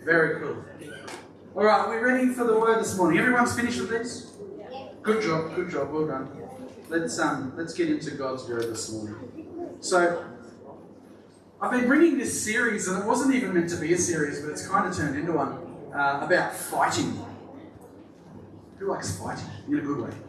Very cool. All right, we're ready for the word this morning. Everyone's finished with this? Good job, well done. Let's get into God's word this morning. So, I've been bringing this series, and it wasn't even meant to be a series, but it's kind of turned into one, about fighting. Who likes fighting? In a good way.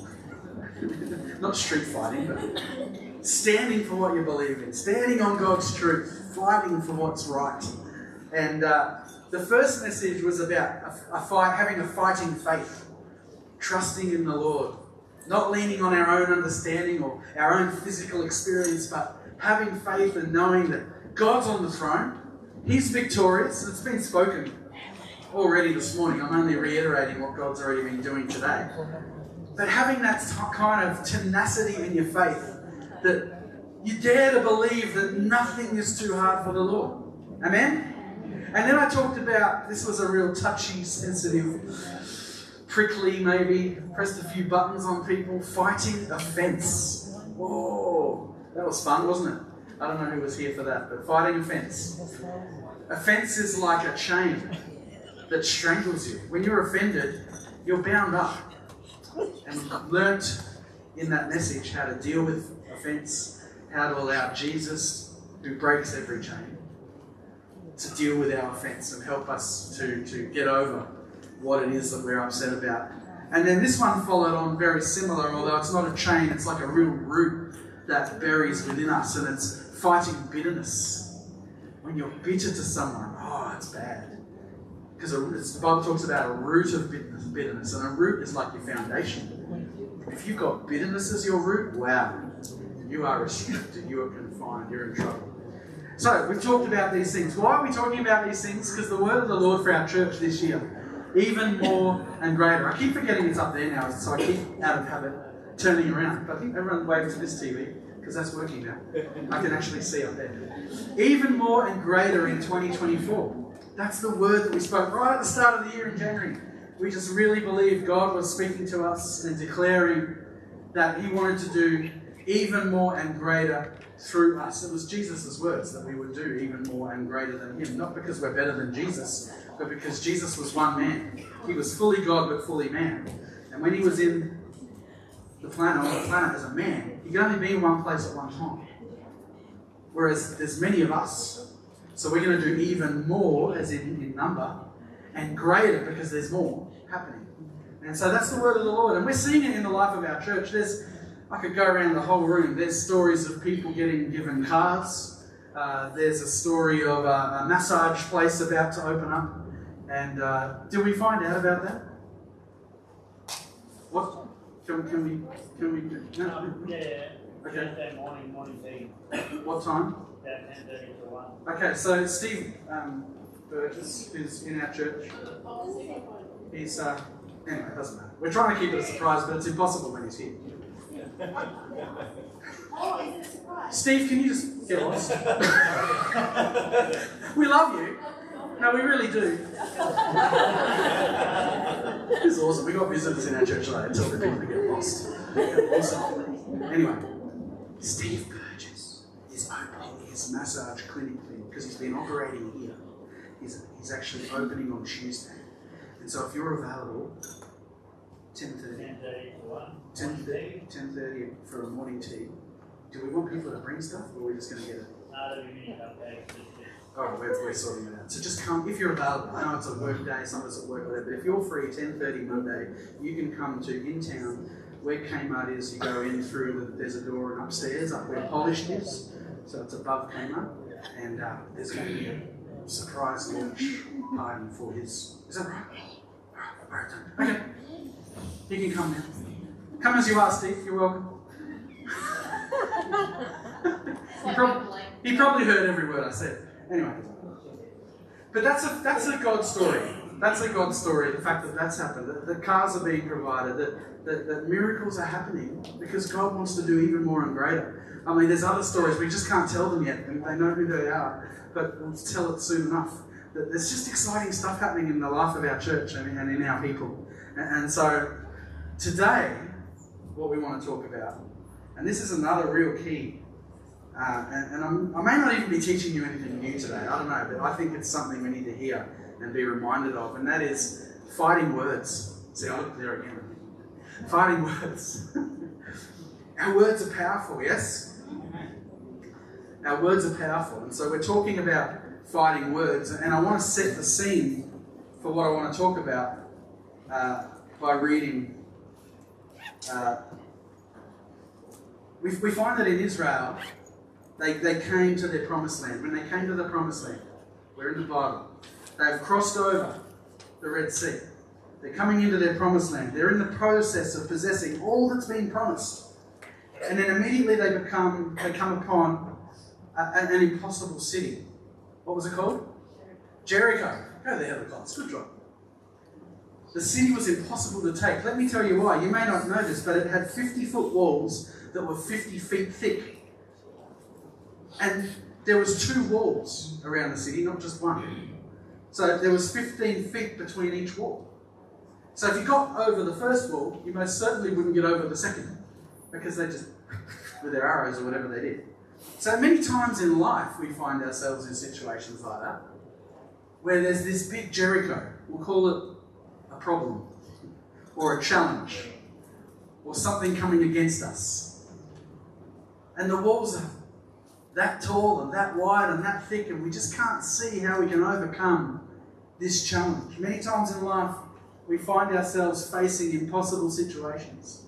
Not street fighting, but standing for what you believe in, standing on God's truth, fighting for what's right. And the first message was about having a fighting faith, trusting in the Lord, not leaning on our own understanding or our own physical experience, but having faith and knowing that God's on the throne, He's victorious. It's been spoken already this morning. I'm only reiterating what God's already been doing today. But having that kind of tenacity in your faith, that you dare to believe that nothing is too hard for the Lord. Amen? And then I talked about, this was a real touchy, sensitive, prickly maybe, pressed a few buttons on people, fighting offence. Whoa, that was fun, wasn't it? I don't know who was here for that, but fighting offence. Offence is like a chain that strangles you. When you're offended, you're bound up. And we've learnt in that message how to deal with offence, how to allow Jesus, who breaks every chain, to deal with our offence and help us to get over what it is that we're upset about. And then this one followed on very similar, although it's not a chain, it's like a real root that buries within us, and it's fighting bitterness. When you're bitter to someone, oh, it's bad. Because the Bible talks about a root of bitterness, and a root is like your foundation. If you've got bitterness as your root, wow, you are restricted, you are confined, you're in trouble. So, we've talked about these things. Why are we talking about these things? Because the word of the Lord for our church this year, even more and greater. I keep forgetting it's up there now, so I keep out of habit turning around. But I think everyone waves to this TV, because that's working now. I can actually see up there. Even more and greater in 2024. That's the word that we spoke right at the start of the year in January. We just really believed God was speaking to us and declaring that He wanted to do even more and greater through us. It was Jesus' words that we would do even more and greater than Him. Not because we're better than Jesus, but because Jesus was one man. He was fully God but fully man. And when He was in on the planet as a man, He could only be in one place at one time. Whereas there's many of us. So we're going to do even more, as in number, and greater because there's more happening. And so that's the word of the Lord. And we're seeing it in the life of our church. I could go around the whole room. There's stories of people getting given cars. There's a story of a massage place about to open up. And did we find out about that? What? Can we? No? Yeah. Okay. Thursday morning tea. What time? About 10:30 to 1. Okay, so Steve Burgess, who's in our church, he's, anyway, it doesn't matter. We're trying to keep it a surprise, but it's impossible when he's here. Oh, is it a surprise? Steve, can you just get lost? We love you. No, we really do. This is awesome. We got visitors in our church today. I tell the people to get lost. Awesome. Anyway, Steve Burgess is opening his massage clinic thing because he's been operating here. He's actually opening on Tuesday. And so if you're available, 10:30 to 1. 10:30 for a morning tea. Do we want people to bring stuff, or are we just going to get it? No, we need cupcakes. Oh, we're sorting it out. So just come, if you're available. I know it's a work day, some of us at work, whatever, but if you're free, 10:30 Monday, you can come to in town where Kmart is. You go in through, there's a door and upstairs, up where Polished is. So it's above Kmart. And there's going to be a surprise launch party for his... Is that right? All right. Okay. You can come now. Come as you are, Steve. You're welcome. He probably heard every word I said. Anyway. But that's a God story. That's a God story, the fact that that's happened. That cars are being provided, that miracles are happening because God wants to do even more and greater. I mean, there's other stories, we just can't tell them yet, and they know who they are, but we'll tell it soon enough. That there's just exciting stuff happening in the life of our church and in our people. And so, today, what we want to talk about, and this is another real key, I may not even be teaching you anything new today, I don't know, but I think it's something we need to hear and be reminded of, and that is fighting words. See, I look there again. Fighting words. Our words are powerful, yes? Our words are powerful. And so we're talking about fighting words, and I want to set the scene for what I want to talk about by reading. We find that in Israel, they came to their promised land. When they came to the promised land, we're in the Bible, they've crossed over the Red Sea. They're coming into their promised land. They're in the process of possessing all that's been promised. And then immediately they come upon an impossible city. What was it called? Jericho. Go there, the class. Good job. The city was impossible to take. Let me tell you why. You may not know this, but it had 50-foot walls that were 50 feet thick. And there was 2 walls around the city, not just one. So there was 15 feet between each wall. So if you got over the first wall, you most certainly wouldn't get over the second, because they just, with their arrows or whatever they did. So many times in life we find ourselves in situations like that, where there's this big Jericho. We'll call it a problem, or a challenge, or something coming against us. And the walls are that tall and that wide and that thick, and we just can't see how we can overcome this challenge. Many times in life we find ourselves facing impossible situations.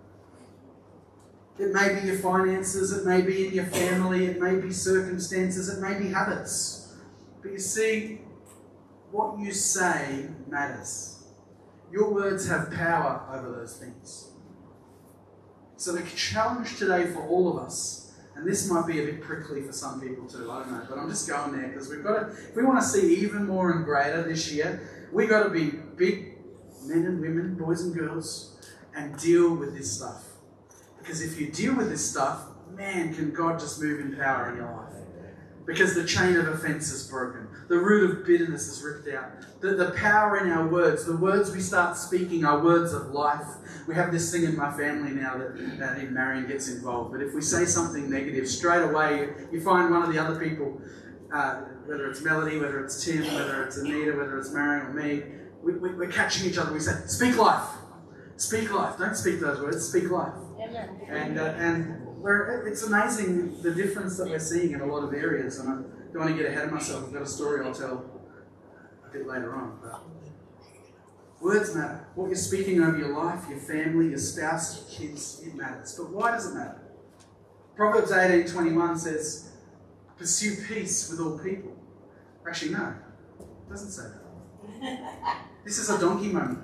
It may be your finances, it may be in your family, it may be circumstances, it may be habits. But you see, what you say matters. Your words have power over those things. So the challenge today for all of us, and this might be a bit prickly for some people too, I don't know, but I'm just going there because we've got to, if we want to see even more and greater this year, we've got to be big men and women, boys and girls, and deal with this stuff. Because if you deal with this stuff, man, can God just move in power in your life. Because the chain of offence is broken. The root of bitterness is ripped out. The power in our words, the words we start speaking are words of life. We have this thing in my family now that even Marion gets involved. But if we say something negative, straight away you find one of the other people, whether it's Melody, whether it's Tim, whether it's Anita, whether it's Marion or me, we're catching each other. We say, speak life. Speak life. Don't speak those words. Speak life. And it's amazing the difference that we're seeing in a lot of areas. And I don't want to get ahead of myself. I've got a story I'll tell a bit later on. But words matter. What you're speaking over your life, your family, your spouse, your kids, it matters. But why does it matter? Proverbs 18:21 says, pursue peace with all people. Actually, no. It doesn't say that. This is a donkey moment.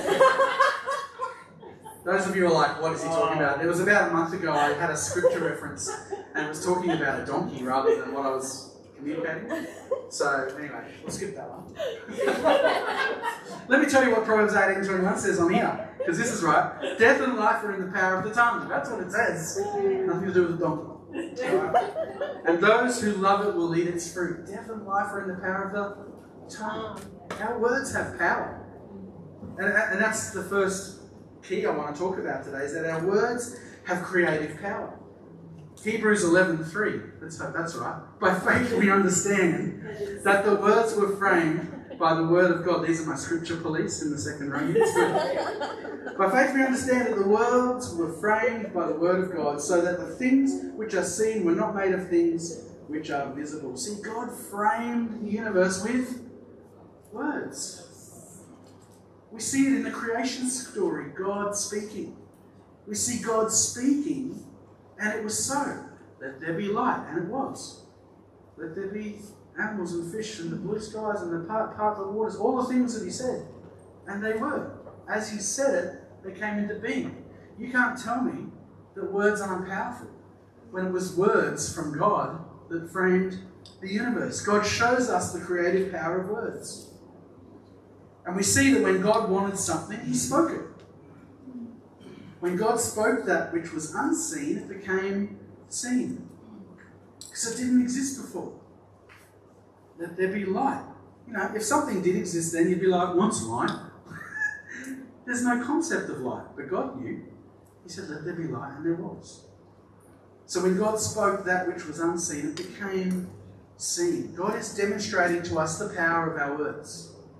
Those of you are like, what is he talking about? It was about a month ago I had a scripture reference and was talking about a donkey rather than what I was communicating. So anyway, we'll skip that one. Let me tell you what Proverbs 18:21 says on here, because this is right. Death and life are in the power of the tongue. That's what it says. Nothing to do with the donkey. Right? And those who love it will eat its fruit. Death and life are in the power of the tongue. Our words have power. And that's the first key I want to talk about today, is that our words have creative power. Hebrews 11:3, that's right. By faith we understand that the words were framed by the word of God. These are my scripture police in the second row. By faith we understand that the words were framed by the word of God, so that the things which are seen were not made of things which are visible. See, God framed the universe with words. We see it in the creation story, God speaking. We see God speaking, and it was so. Let there be light, and it was. Let there be animals and fish and the blue skies and the part of the waters, all the things that he said. And they were. As he said it, they came into being. You can't tell me that words aren't powerful when it was words from God that framed the universe. God shows us the creative power of words. And we see that when God wanted something, he spoke it. When God spoke that which was unseen, it became seen. Because it didn't exist before. Let there be light. You know, if something did exist then, you'd be like, what's light? There's no concept of light. But God knew. He said, let there be light, and there was. So when God spoke that which was unseen, it became seen. God is demonstrating to us the power of our words.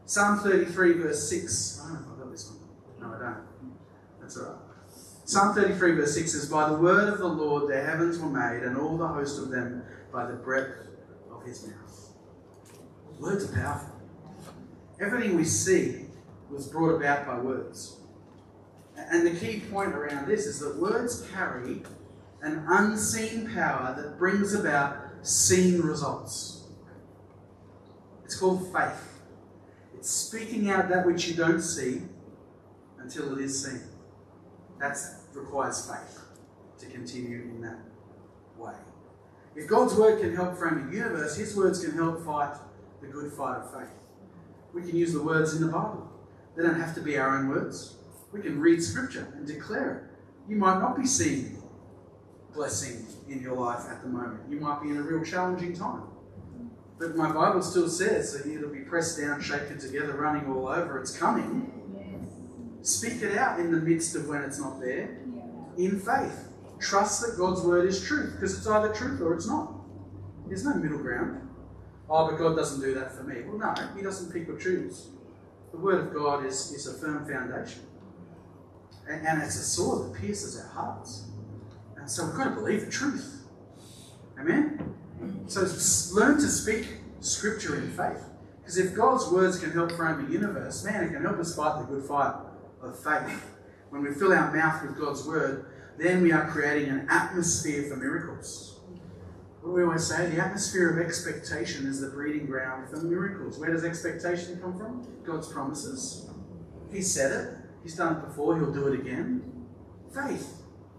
Psalm 33 verse 6. I don't know if I've got this one. No, I don't. That's all right. Psalm 33 verse 6 says, by the word of the Lord the heavens were made, and all the host of them by the breath of his mouth. Words are powerful. Everything we see was brought about by words. And the key point around this is that words carry an unseen power that brings about seen results. It's called faith. It's speaking out that which you don't see until it is seen. That requires faith to continue in that way. If God's word can help frame the universe, his words can help fight the good fight of faith. We can use the words in the Bible. They don't have to be our own words. We can read scripture and declare it. You might not be seeing blessing in your life at the moment. You might be in a real challenging time. But my Bible still says that it'll be pressed down, shaken together, running all over. It's coming. Speak it out in the midst of when it's not there. In faith. Trust that God's word is truth, because it's either truth or it's not. There's no middle ground. Oh, but God doesn't do that for me. Well, no, he doesn't pick or choose. The word of God is a firm foundation. And it's a sword that pierces our hearts. And so we've got to believe the truth. Amen? So learn to speak scripture in faith. Because if God's words can help frame the universe, man, it can help us fight the good fight of faith. When we fill our mouth with God's word, then we are creating an atmosphere for miracles. What do we always say? The atmosphere of expectation is the breeding ground for miracles. Where does expectation come from? God's promises. He said it. He's done it before. He'll do it again. Faith.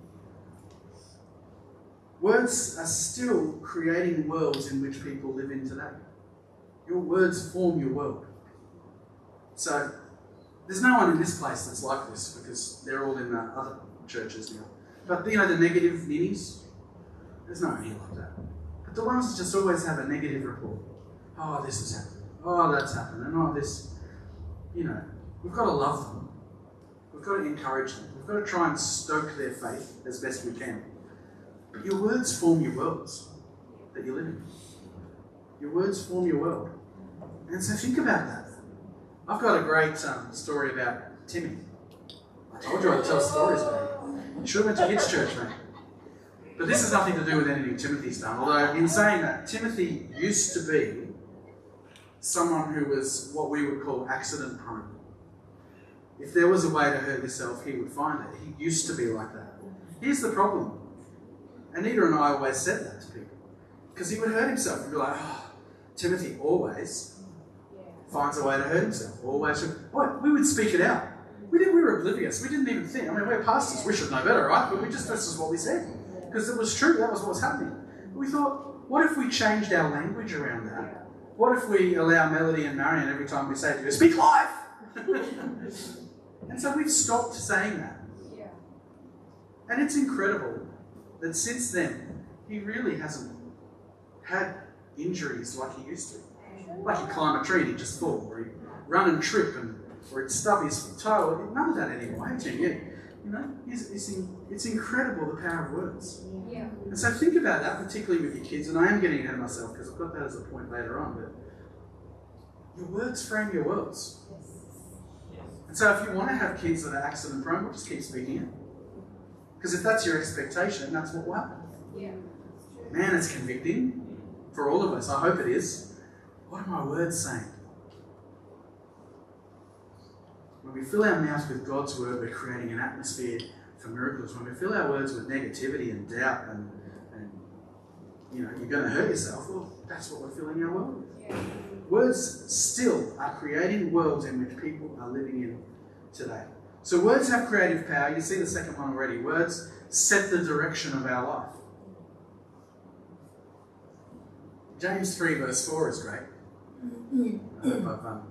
Words are still creating worlds in which people live in today. Your words form your world. So, there's no one in this place that's like this, because they're all in other churches now. But, you know, the negative ninnies, there's no one here like that. But the ones that just always have a negative report. Oh, this has happened. Oh, that's happened. And oh, this, you know, we've got to love them. We've got to encourage them. We've got to try and stoke their faith as best we can. But your words form your worlds that you live in. Your words form your world. And so think about that. I've got a great story about Timmy. I told you I'd tell stories, mate. You should have went to kids' church, mate. But this has nothing to do with anything Timothy's done. Although, in saying that, Timothy used to be someone who was what we would call accident prone. If there was a way to hurt yourself, he would find it. He used to be like that. Here's the problem. Anita and I always said that to people. Because he would hurt himself. We'd be like, oh, Timothy always finds a way to hurt himself. Always. What? We would speak it out. We were oblivious. We didn't even think. I mean, we're pastors. We should know better, right? But this is what we said. Because it was true. That was what was happening. But we thought, what if we changed our language around that? What if we allow Melody and Marion every time we say to you, speak life? And so we've stopped saying that. Yeah. And it's incredible that since then, he really hasn't had injuries like he used to. Like he'd climb a tree and he'd just fall, or he'd run and trip, or he'd stub his toe. None of that anymore. You know, it's incredible the power of words. Yeah. And so think about that, particularly with your kids. And I am getting ahead of myself because I've got that as a point later on. But your words frame your worlds. And so if you want to have kids that are accident prone, we'll just keep speaking it. Because if that's your expectation, that's what will happen. Yeah. Man, it's convicting for all of us. I hope it is. What are my words saying? When we fill our mouths with God's word, we're creating an atmosphere for miracles. When we fill our words with negativity and doubt and you know, you're going to hurt yourself, well, that's what we're filling our world with. Yeah. Words still are creating worlds in which people are living in today. So words have creative power. You see the second one already. Words set the direction of our life. James 3 verse 4 is great. I hope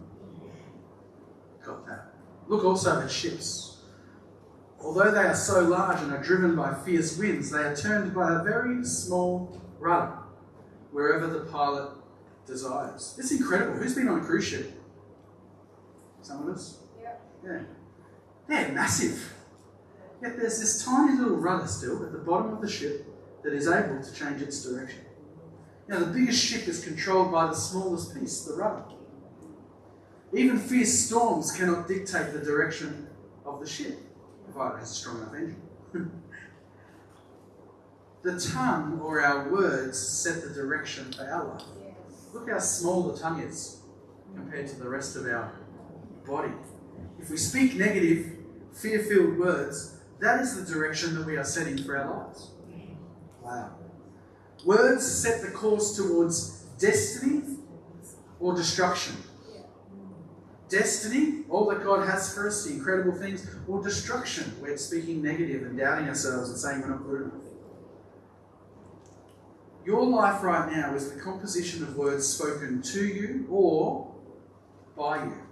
I've got that. Look also at ships. Although they are so large and are driven by fierce winds, they are turned by a very small rudder, wherever the pilot desires. It's incredible. Who's been on a cruise ship? Some of us? Yeah. They're massive. Yet there's this tiny little rudder still at the bottom of the ship that is able to change its direction. Now, the biggest ship is controlled by the smallest piece, the rudder. Even fierce storms cannot dictate the direction of the ship, provided it has a strong enough engine. The tongue, or our words, set the direction for our life. Look how small the tongue is compared to the rest of our body. If we speak negative, fear-filled words, that is the direction that we are setting for our lives. Wow. Words set the course towards destiny or destruction. Destiny, all that God has for us, the incredible things, or destruction, we're speaking negative and doubting ourselves and saying we're not good enough. Your life right now is the composition of words spoken to you or by you.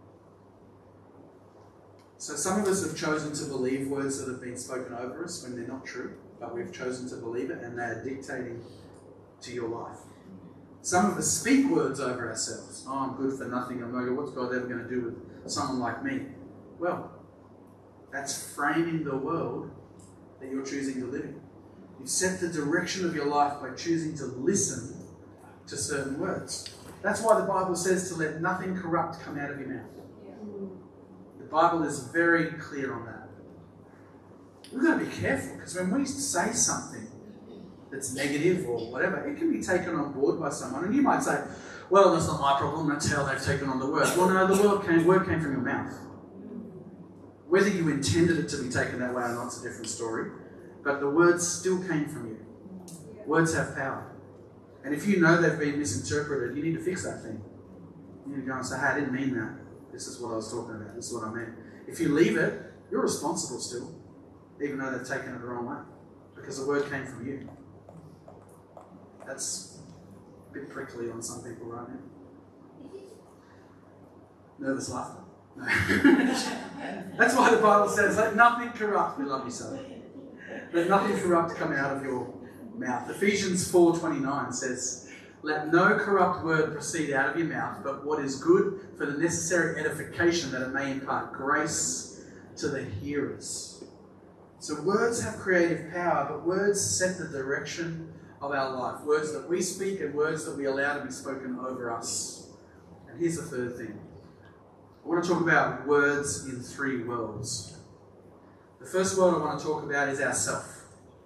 So some of us have chosen to believe words that have been spoken over us when they're not true, but we've chosen to believe it and they are dictating to your life. Some of us speak words over ourselves. Oh, I'm good for nothing. I'm like, what's God ever going to do with someone like me? Well, that's framing the world that you're choosing to live in. You set the direction of your life by choosing to listen to certain words. That's why the Bible says to let nothing corrupt come out of your mouth. The Bible is very clear on that. We've got to be careful, because when we say something that's negative or whatever, it can be taken on board by someone. And you might say, well, that's not my problem, that's how they've taken on the word. Well, no, the word came from your mouth. Whether you intended it to be taken that way or not, it's a different story. But the words still came from you. Words have power. And if you know they've been misinterpreted, you need to fix that thing. You need to go and say, hey, I didn't mean that. This is what I was talking about. This is what I meant. If you leave it, you're responsible still, even though they've taken it the wrong way, because the word came from you. That's a bit prickly on some people right now. Nervous laughter. No. That's why the Bible says, let nothing corrupt. We love you so. Let nothing corrupt come out of your mouth. Ephesians 4:29 says, let no corrupt word proceed out of your mouth, but what is good for the necessary edification, that it may impart grace to the hearers. So words have creative power, but words set the direction of our life. Words that we speak and words that we allow to be spoken over us. And here's the third thing. I want to talk about words in three worlds. The first world I want to talk about is ourself.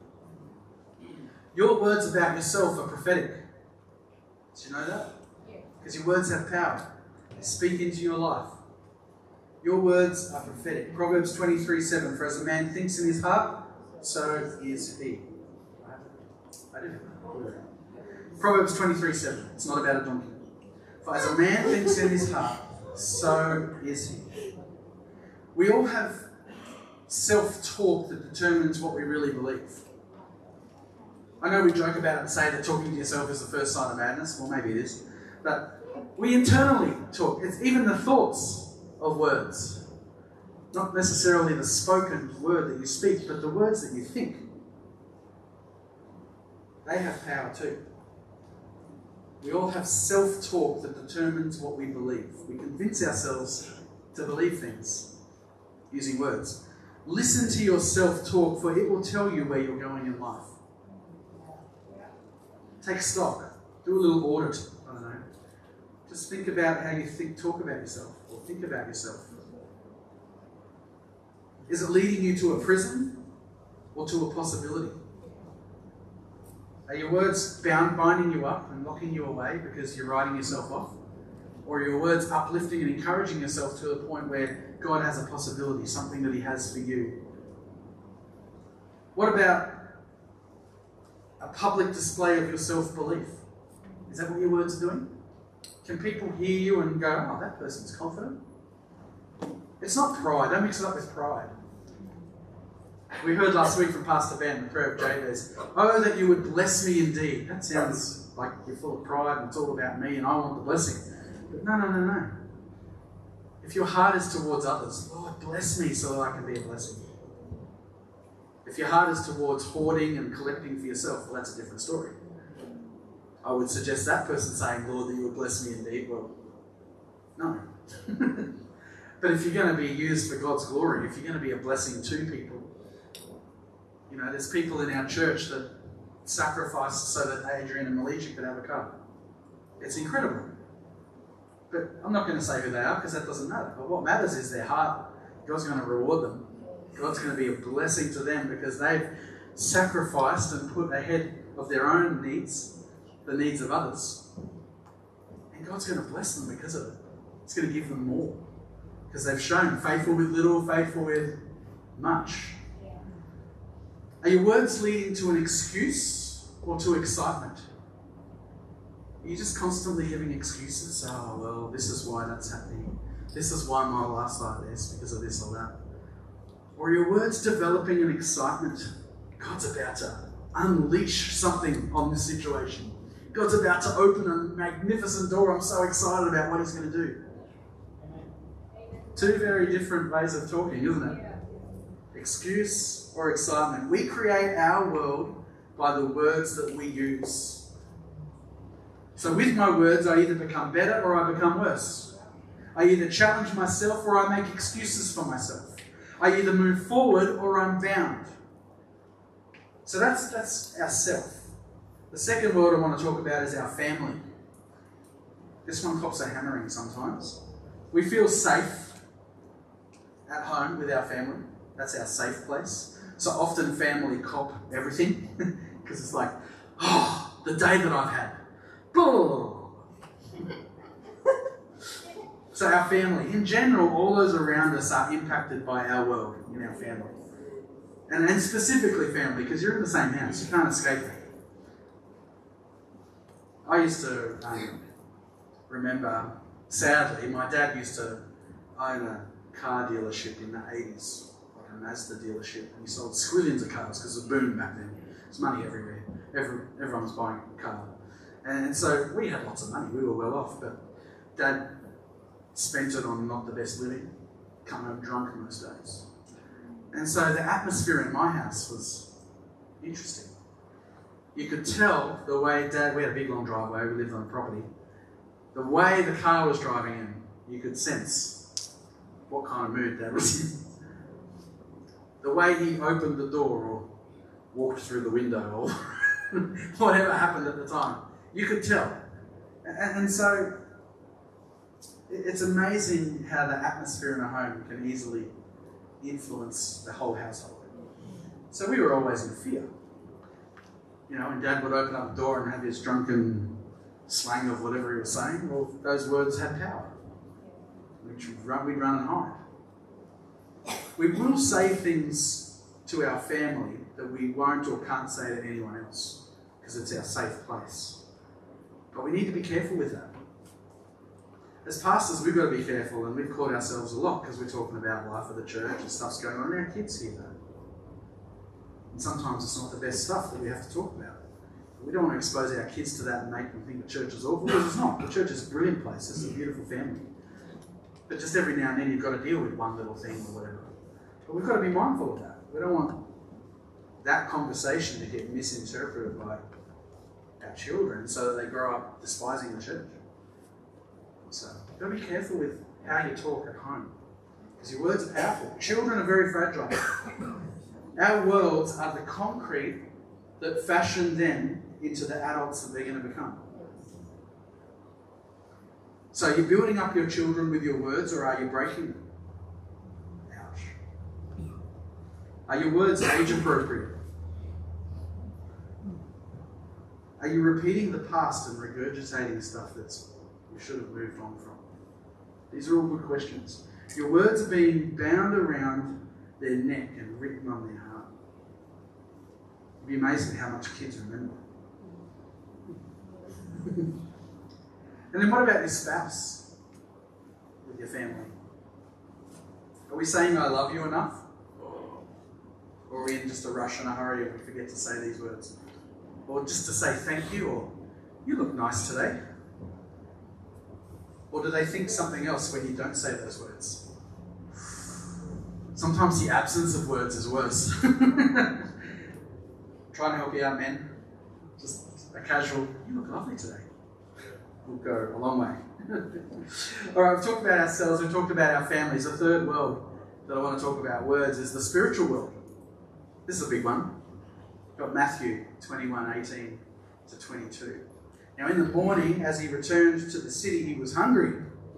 Your words about yourself are prophetic. Did you know that? Because your words have power. They speak into your life. Your words are prophetic. Proverbs 23:7, for as a man thinks in his heart, so is he. I didn't know. Proverbs 23:7. It's not about a donkey. For as a man thinks in his heart, so is he. We all have self-talk that determines what we really believe. I know we joke about it and say that talking to yourself is the first sign of madness. Well, maybe it is. But we internally talk. It's even the thoughts of words. Not necessarily the spoken word that you speak, but the words that you think. They have power too. We all have self-talk that determines what we believe. We convince ourselves to believe things using words. Listen to your self-talk, for it will tell you where you're going in life. Take stock. Do a little audit. I don't know. Just think about how you talk about yourself, or think about yourself. Is it leading you to a prison or to a possibility? Are your words binding you up and locking you away because you're writing yourself off? Or are your words uplifting and encouraging yourself to the point where God has a possibility, something that he has for you? What about a public display of your self-belief? Is that what your words are doing? Can people hear you and go, oh, that person's confident? It's not pride. Don't mix it up with pride. We heard last week from Pastor Ben, the prayer of Jabez, oh, that you would bless me indeed. That sounds like you're full of pride and it's all about me and I want the blessing. But no. If your heart is towards others, Lord, bless me so that I can be a blessing. If your heart is towards hoarding and collecting for yourself, well, that's a different story. I would suggest that person saying, Lord, that you would bless me indeed. Well, no. But if you're going to be used for God's glory, if you're going to be a blessing to people, you know, there's people in our church that sacrifice so that Adrian and Malaysia could have a car. It's incredible. But I'm not going to say who they are because that doesn't matter. But what matters is their heart. God's going to reward them. God's going to be a blessing to them because they've sacrificed and put ahead of their own needs the needs of others. And God's going to bless them because of it. It's going to give them more because they've shown faithful with little, faithful with much. Are your words leading to an excuse or to excitement? Are you just constantly giving excuses? Oh, well, this is why that's happening. This is why my life's like this, because of this or that. Or are your words developing an excitement? God's about to unleash something on this situation. God's about to open a magnificent door. I'm so excited about what he's going to do. Two very different ways of talking, isn't it? Excuse or excitement. We create our world by the words that we use. So with my words, I either become better or I become worse. I either challenge myself or I make excuses for myself. I either move forward or I'm bound. So that's our self. The second word I want to talk about is our family. This one cops a hammering sometimes. We feel safe at home with our family. That's our safe place. So often family cop everything because it's like, oh, the day that I've had. Oh. So our family, in general, all those around us are impacted by our world in our family. And specifically family, because you're in the same house. You can't escape it. I used to remember, sadly, my dad used to own a car dealership in the 80s, like a Mazda dealership, and he sold squillions of cars because it was a boom back then. There's money everywhere. Everyone was buying a car. And so we had lots of money. We were well off, but Dad spent it on not the best living, come home drunk most days. And so the atmosphere in my house was interesting. You could tell the way Dad, we had a big long driveway, we lived on a property, the way the car was driving in, you could sense what kind of mood Dad was in. The way he opened the door or walked through the window or whatever happened at the time, you could tell. And so it's amazing how the atmosphere in a home can easily influence the whole household. So we were always in fear. You know, and Dad would open up the door and have his drunken slang of whatever he was saying. Well, those words had power, which we'd run and hide. We will say things to our family that we won't or can't say to anyone else because it's our safe place. But we need to be careful with that. As pastors, we've got to be careful, and we've caught ourselves a lot because we're talking about life of the church and stuff's going on, and our kids hear that. And sometimes it's not the best stuff that we have to talk about. We don't want to expose our kids to that and make them think the church is awful, because it's not. The church is a brilliant place. It's a beautiful family. But just every now and then you've got to deal with one little thing or whatever. But we've got to be mindful of that. We don't want that conversation to get misinterpreted by our children so that they grow up despising the church. So you've got to be careful with how you talk at home, because your words are powerful. Children are very fragile. Our words are the concrete that fashion them into the adults that they're going to become. So are you building up your children with your words, or are you breaking them? Ouch. Are your words age appropriate? Are you repeating the past and regurgitating stuff that's you should have moved on from? These are all good questions. Your words are being bound around their neck and written on their heart. It'd be amazing how much kids remember. And then what about your spouse with your family? Are we saying I love you enough? Or are we in just a rush and a hurry and we forget to say these words? Or just to say thank you, or you look nice today? Or do they think something else when you don't say those words? Sometimes the absence of words is worse. Trying to help you out, men. Just a casual, you look lovely today. Will go a long way. All right, we've talked about ourselves, we've talked about our families. The third world that I want to talk about, words, is the spiritual world. This is a big one. We've got Matthew 21:18 to 22. Now in the morning, as he returned to the city, he was hungry.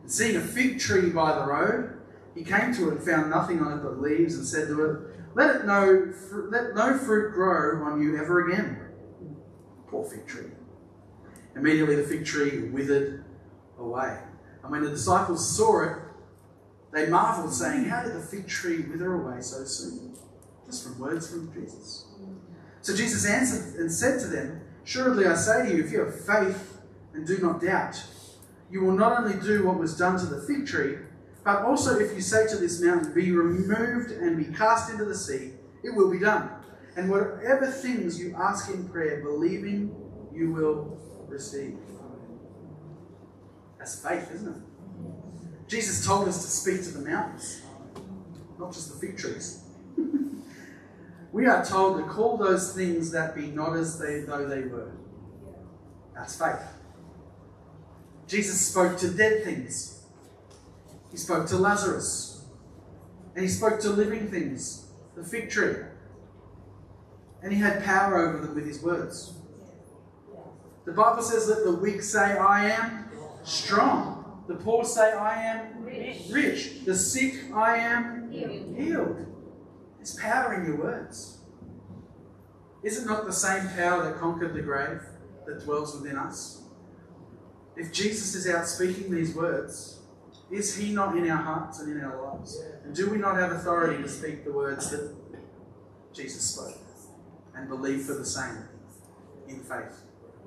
And seeing a fig tree by the road, he came to it and found nothing on it but leaves, and said to it, let no fruit grow on you ever again. Poor fig tree. Immediately the fig tree withered away. And when the disciples saw it, they marveled, saying, how did the fig tree wither away so soon? Just from words from Jesus. So Jesus answered and said to them, assuredly I say to you, if you have faith and do not doubt, you will not only do what was done to the fig tree, but also if you say to this mountain, be removed and be cast into the sea, it will be done. And whatever things you ask in prayer, believing, you will receive. That's faith, isn't it? Jesus told us to speak to the mountains, not just the fig trees. We are told to call those things that be not as though they were. That's faith. Jesus spoke to dead things. He spoke to Lazarus. And he spoke to living things, the fig tree. And he had power over them with his words. The Bible says, let the weak say, I am strong. The poor say, I am rich. The sick, I am healed. There's power in your words. Is it not the same power that conquered the grave that dwells within us? If Jesus is out speaking these words, is he not in our hearts and in our lives? And do we not have authority to speak the words that Jesus spoke and believe for the same in faith?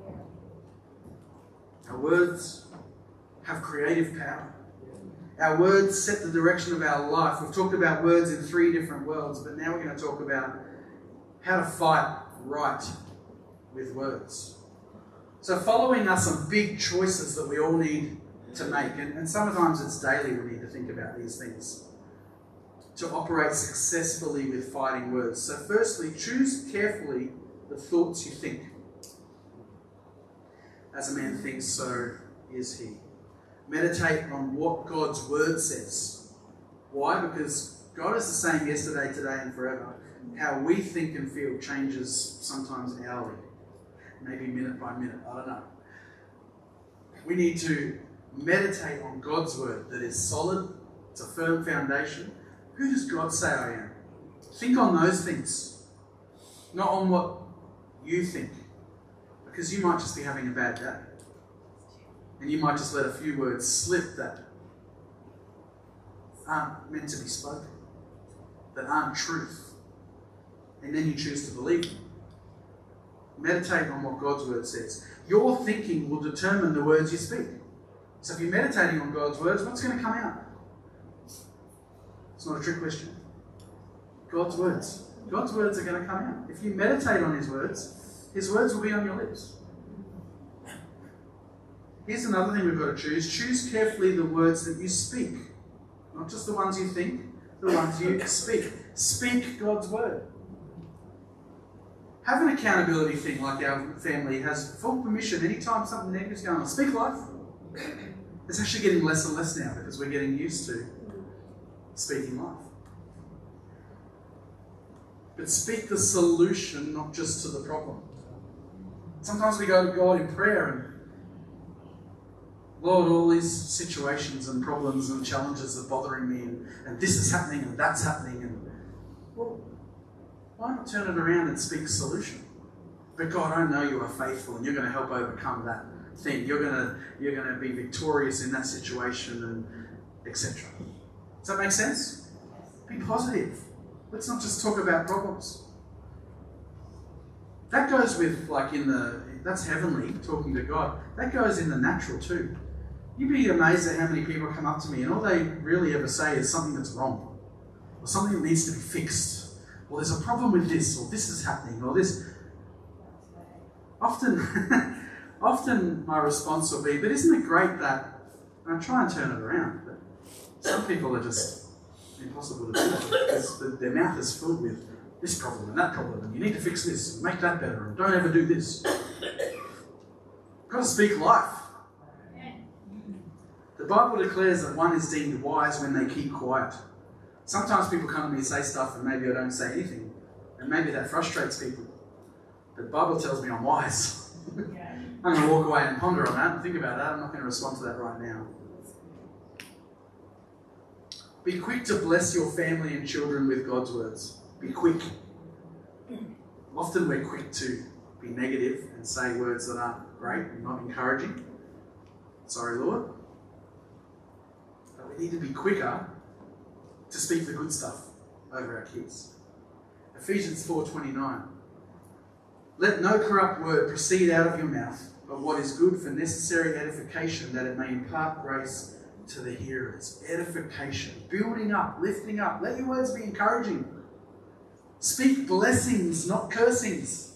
Our words have creative power. Our words set the direction of our life. We've talked about words in 3 different worlds, but now we're going to talk about how to fight right with words. So following are some big choices that we all need to make, and sometimes it's daily we need to think about these things to operate successfully with fighting words. So firstly, choose carefully the thoughts you think. As a man thinks, so is he. Meditate on what God's word says. Why? Because God is the same yesterday, today, and forever. How we think and feel changes sometimes hourly, maybe minute by minute, I don't know. We need to meditate on God's word that is solid, it's a firm foundation. Who does God say I am? Think on those things, not on what you think, because you might just be having a bad day. And you might just let a few words slip that aren't meant to be spoken, that aren't truth. And then you choose to believe them. Meditate on what God's word says. Your thinking will determine the words you speak. So if you're meditating on God's words, what's going to come out? It's not a trick question. God's words. God's words are going to come out. If you meditate on his words will be on your lips. Here's another thing we've got to choose. Choose carefully the words that you speak. Not just the ones you think, the ones you speak. Speak God's word. Have an accountability thing like our family has full permission. Anytime something negative is going on, speak life. It's actually getting less and less now because we're getting used to speaking life. But speak the solution, not just to the problem. Sometimes we go to God in prayer and, Lord, all these situations and problems and challenges are bothering me, and this is happening and that's happening. And well, why not turn it around and speak a solution? But God, I know you are faithful and you're going to help overcome that thing. You're going to be victorious in that situation, and etc. Does that make sense? Be positive. Let's not just talk about problems. That goes with that's heavenly, talking to God. That goes in the natural too. You'd be amazed at how many people come up to me and all they really ever say is something that's wrong, or something that needs to be fixed, or there's a problem with this, or this is happening, or this. Often my response will be, but isn't it great that, and I try and turn it around, but some people are just impossible to do that because their mouth is filled with this problem and that problem, and you need to fix this, and make that better, and don't ever do this. You've got to speak life. The Bible declares that one is deemed wise when they keep quiet. Sometimes people come to me and say stuff and maybe I don't say anything, and maybe that frustrates people. But the Bible tells me I'm wise. I'm going to walk away and ponder on that and think about that. I'm not going to respond to that right now. Be quick to bless your family and children with God's words. Be quick. Often we're quick to be negative and say words that aren't great and not encouraging. Sorry, Lord. But we need to be quicker to speak the good stuff over our kids. Ephesians 4:29. Let no corrupt word proceed out of your mouth, but what is good for necessary edification, that it may impart grace to the hearers. Edification, building up, lifting up. Let your words be encouraging. Speak blessings, not cursings.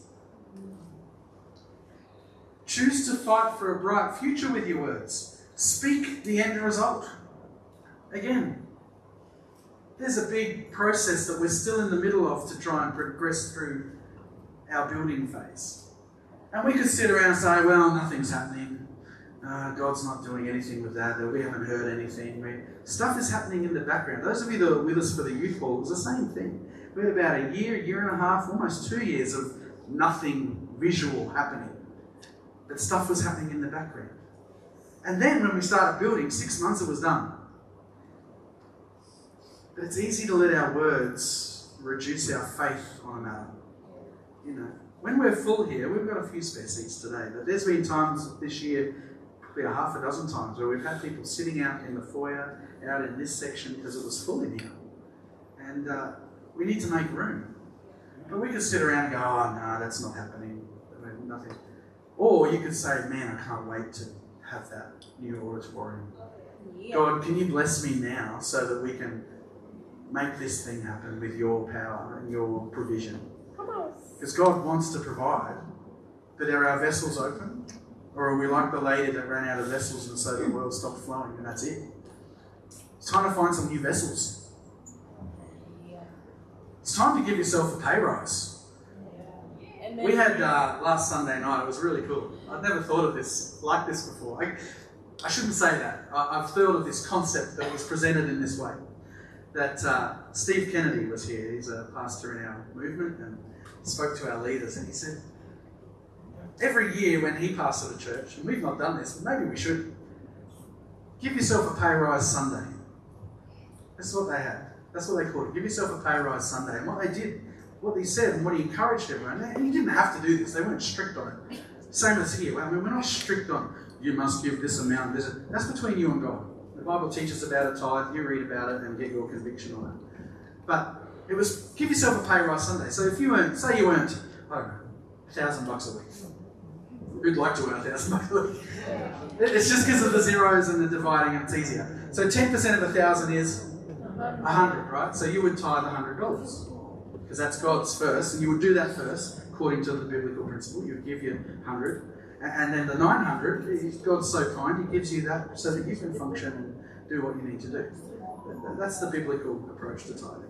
Choose to fight for a bright future with your words. Speak the end result. Again, there's a big process that we're still in the middle of to try and progress through our building phase. And we could sit around and say, well, nothing's happening. God's not doing anything with that. We haven't heard anything. Stuff is happening in the background. Those of you that were with us for the youth hall, it was the same thing. We had about a year and a half, almost 2 years of nothing visual happening. But stuff was happening in the background. And then when we started building, 6 months it was done. But it's easy to let our words reduce our faith on a matter. You know, when we're full here, we've got a few spare seats today, but there's been times this year, probably a half a dozen times, where we've had people sitting out in the foyer, out in this section, because it was full in here. And we need to make room. But we could sit around and go, oh, no, that's not happening. Nothing. Or you could say, man, I can't wait to have that new auditorium. Yeah. God, can you bless me now so that we can make this thing happen with your power and your provision? Because God wants to provide, but are our vessels open? Or are we like the lady that ran out of vessels and so the world stopped flowing and that's it? It's time to find some new vessels. It's time to give yourself a pay rise. We had last Sunday night, it was really cool. I'd never thought of this like this before. I shouldn't say that. I've thought of this concept that was presented in this way. That Steve Kennedy was here. He's a pastor in our movement and spoke to our leaders, and he said, every year when he pastored a church, and we've not done this, but maybe we should, give yourself a pay rise Sunday. That's what they had. That's what they called it. Give yourself a pay rise Sunday. And what they did, what he said and what he encouraged everyone, and he didn't have to do this. They weren't strict on it. Same as here. I mean, we're not strict on, you must give this amount. That's between you and God. The Bible teaches about a tithe, you read about it and get your conviction on it. But it was, give yourself a pay rise Sunday. So if you earned, say you earned, I don't know, $1,000 a week. Who'd like to earn $1,000 a week? It's just because of the zeros and the dividing, and it's easier. So 10% of 1,000 is 100, right? So you would tithe $100 because that's God's first, and you would do that first according to the biblical principle. You would give you 100, and then the 900, God's so kind, He gives you that so that you can function and do what you need to do. That's the biblical approach to tithing.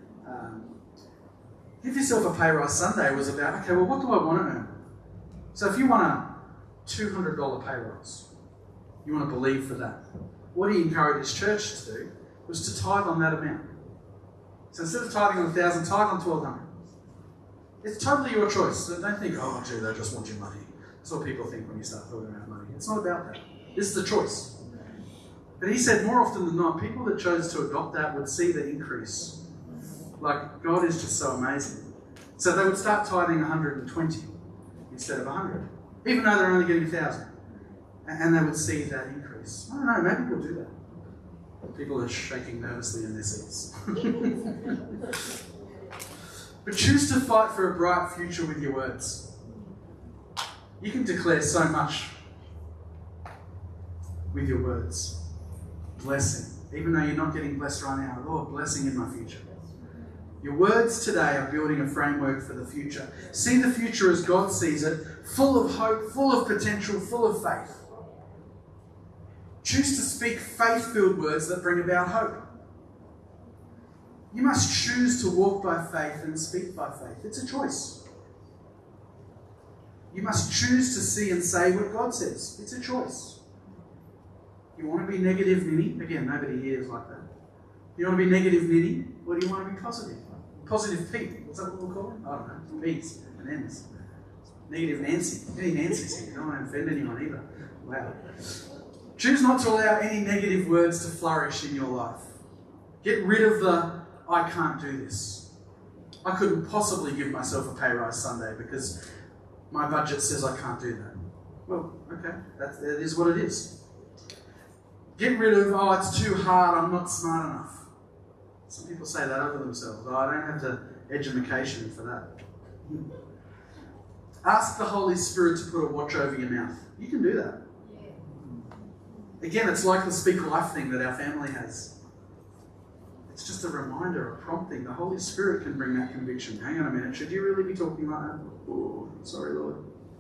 Give yourself a pay rise Sunday was about, okay, well, what do I want to earn? So if you want a $200 pay rise, you want to believe for that. What he encouraged his church to do was to tithe on that amount. So instead of tithing on 1,000, tithe on 1,200. It's totally your choice. So don't think, oh, gee, they just want your money. That's what people think when you start talking about money. It's not about that. This is the choice. But he said more often than not, people that chose to adopt that would see the increase. Like, God is just so amazing. So they would start tithing 120 instead of 100, even though they're only getting 1,000. And they would see that increase. I don't know, maybe we'll do that. People are shaking nervously in their seats. But choose to fight for a bright future with your words. You can declare so much with your words. Blessing. Even though you're not getting blessed right now, Lord, blessing in my future. Your words today are building a framework for the future. See the future as God sees it, full of hope, full of potential, full of faith. Choose to speak faith-filled words that bring about hope. You must choose to walk by faith and speak by faith. It's a choice. You must choose to see and say what God says. It's a choice. You want to be negative ninny? Again, nobody here is like that. You want to be negative ninny? Or do you want to be positive? Positive Pete. What's that what we'll call it? I don't know. P's and N's. Negative Nancy. Any Nancy's here. I don't want to offend anyone either. Wow. Choose not to allow any negative words to flourish in your life. Get rid of the, I can't do this. I couldn't possibly give myself a pay rise Sunday because my budget says I can't do that. Well, okay, that is what it is. Get rid of, oh, it's too hard, I'm not smart enough. Some people say that over themselves. Oh, I don't have the education for that. Ask the Holy Spirit to put a watch over your mouth. You can do that. Again, it's like the Speak Life thing that our family has. It's just a reminder, a prompting. The Holy Spirit can bring that conviction. Hang on a minute, should you really be talking like that? Oh, sorry, Lord.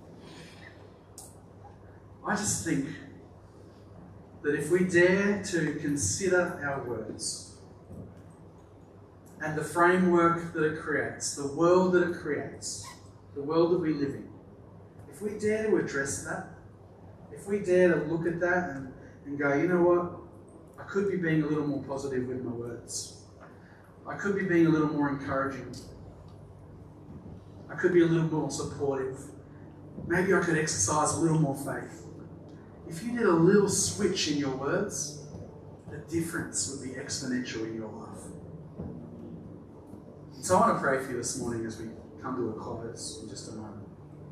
I just think that if we dare to consider our words and the framework that it creates, the world that it creates, the world that we live in, if we dare to address that, if we dare to look at that and go, you know what, I could be being a little more positive with my words. I could be being a little more encouraging. I could be a little more supportive. Maybe I could exercise a little more faith. If you did a little switch in your words, the difference would be exponential in your life. So I want to pray for you this morning as we come to a close in just a moment.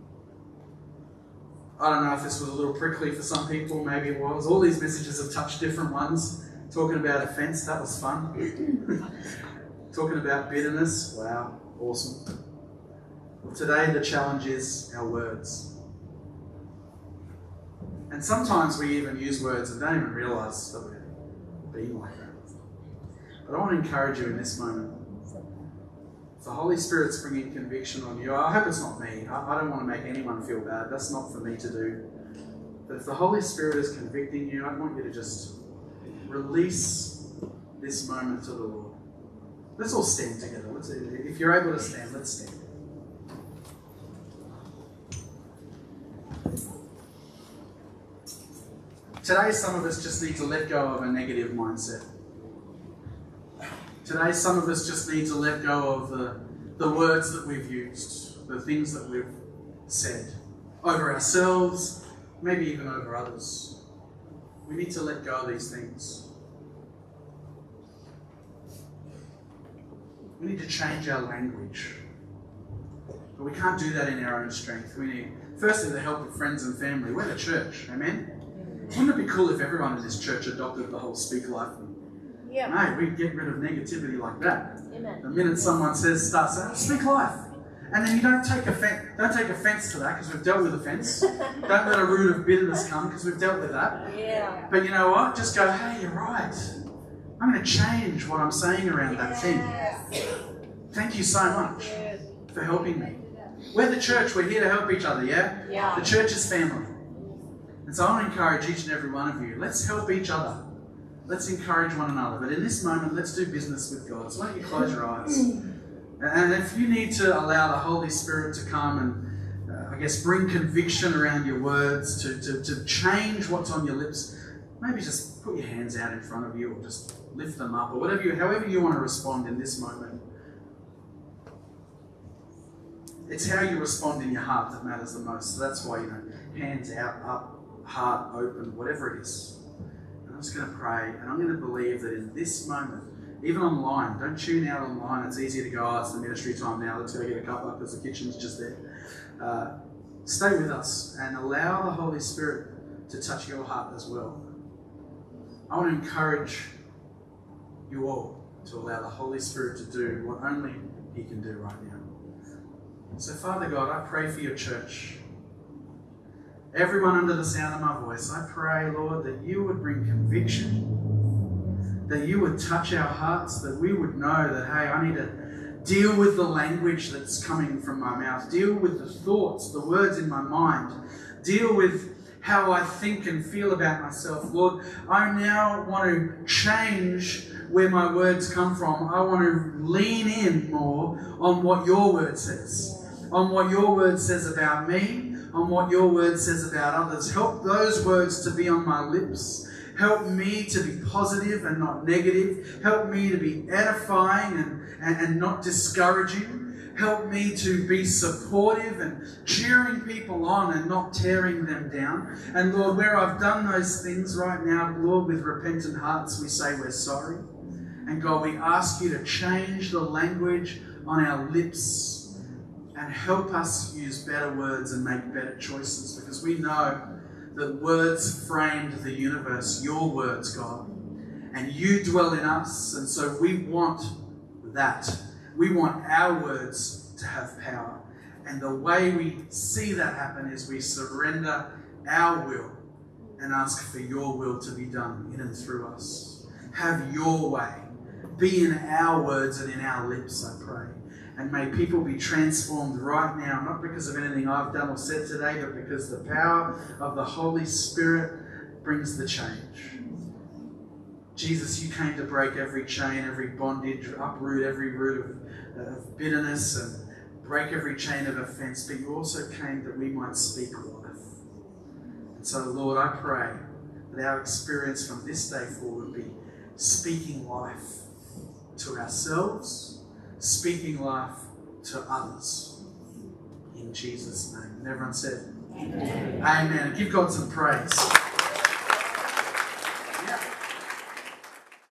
I don't know if this was a little prickly for some people, maybe it was. All these messages have touched different ones. Talking about offence, that was fun. Talking about bitterness, wow, awesome. Well, today the challenge is our words. And sometimes we even use words and don't even realise that we're being like that. But I want to encourage you in this moment. If the Holy Spirit's bringing conviction on you, I hope it's not me. I don't want to make anyone feel bad. That's not for me to do. But if the Holy Spirit is convicting you, I want you to just release this moment to the Lord. Let's all stand together. If you're able to stand, let's stand. Today, some of us just need to let go of a negative mindset. Today, some of us just need to let go of the words that we've used, the things that we've said over ourselves, maybe even over others. We need to let go of these things. We need to change our language. But we can't do that in our own strength. We need, firstly, the help of friends and family. We're the church, amen? Wouldn't it be cool if everyone in this church adopted the whole Speak Life thing? Yeah. No, we get rid of negativity like that. Amen. The minute someone starts saying, Speak Life, and then you don't take offence to that because we've dealt with offence. Don't let a root of bitterness come because we've dealt with that. Yeah. But you know what? Just go, hey, you're right. I'm going to change what I'm saying around that thing. Thank you so much for helping me. We're the church. We're here to help each other, yeah? Yeah. The church is family. And so I want to encourage each and every one of you. Let's help each other. Let's encourage one another. But in this moment, let's do business with God. So why don't you close your eyes? And if you need to allow the Holy Spirit to come and, bring conviction around your words, to change what's on your lips, maybe just put your hands out in front of you or just lift them up or however you want to respond in this moment. It's how you respond in your heart that matters the most. So that's why, hands out, up, heart open, whatever it is. And I'm just going to pray, and I'm going to believe that in this moment, even online, don't tune out online. It's easy to go, oh, it's the ministry time now, let's go get a cuppa because the kitchen's just there. Stay with us and allow the Holy Spirit to touch your heart as well. I want to encourage you all to allow the Holy Spirit to do what only He can do right now. So Father God, I pray for your church. Everyone under the sound of my voice, I pray, Lord, that you would bring conviction, that you would touch our hearts, that we would know that, hey, I need to deal with the language that's coming from my mouth, deal with the thoughts, the words in my mind, deal with how I think and feel about myself. Lord, I now want to change where my words come from. I want to lean in more on what your word says, on what your word says about me, on what your word says about others. Help those words to be on my lips. Help me to be positive and not negative. Help me to be edifying and not discouraging. Help me to be supportive and cheering people on and not tearing them down. And Lord, where I've done those things right now, Lord, with repentant hearts, we say we're sorry. And God, we ask you to change the language on our lips and help us use better words and make better choices, because we know that words framed the universe, your words, God, and you dwell in us, and so we want that. We want our words to have power. And the way we see that happen is we surrender our will and ask for your will to be done in and through us. Have your way. Be in our words and in our lips, I pray. And may people be transformed right now, not because of anything I've done or said today, but because the power of the Holy Spirit brings the change. Jesus, you came to break every chain, every bondage, uproot every root of bitterness and break every chain of offense, but you also came that we might speak life. And so, Lord, I pray that our experience from this day forward be speaking life to ourselves, speaking life to others. In Jesus' name. And everyone said, Amen. Amen. Give God some praise.